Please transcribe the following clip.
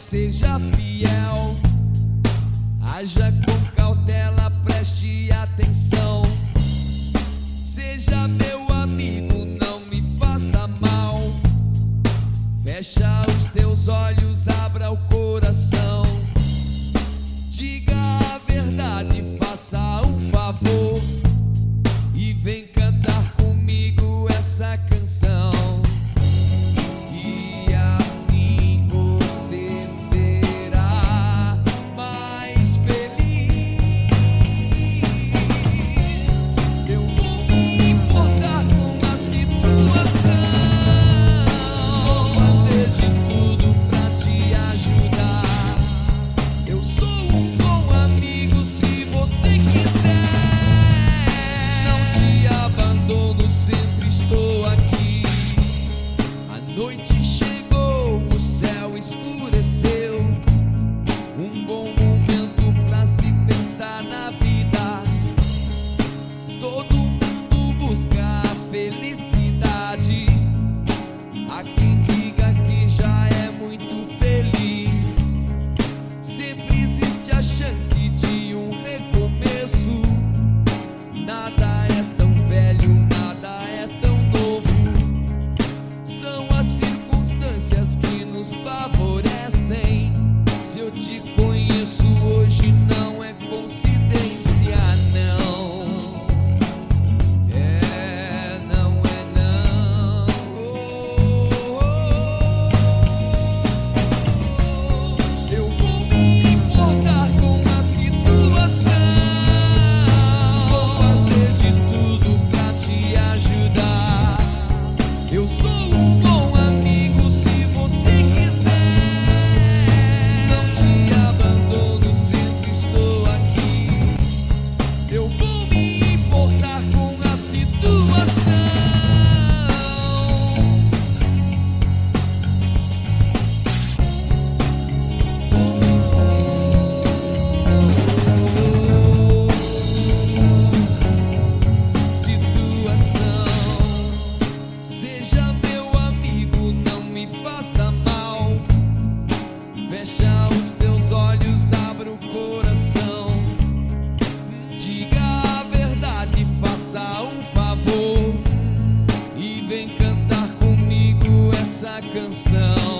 seja fiel. Haja com cautela, preste atenção. Seja meu amigo, não me faça mal. Fecha os teus olhos, abra o coração. Diga a verdade, faça um favor e vem cantar comigo essa canção. E assim você será mais feliz. Eu vou me importar com a situação, vou fazer de tudo pra te ajudar. Eu sou um bom amigo se você quiser. Não te abandono, sempre estou aqui. A noite chegou, o céu escureceu. Um bom momento pra se pensar na vida. Todo mundo busca a felicidade. Há quem diga que já é muito feliz. Sempre existe a chance de um recomeço. Nada é tão velho, nada é tão novo. São as circunstâncias que nos favorecem. Se eu te conheço hoje, não é coincidência, não. Não é não. Eu vou me importar com a situação, vou fazer de tudo pra te ajudar. Eu sou um bom amigo se você quiser. Não te abandono, sempre estou aqui. Eu vou me importar com a situação. Seja meu amigo, não me faça mal. Fecha os teus olhos, abra o coração. Diga a verdade, faça um favor e vem cantar comigo essa canção.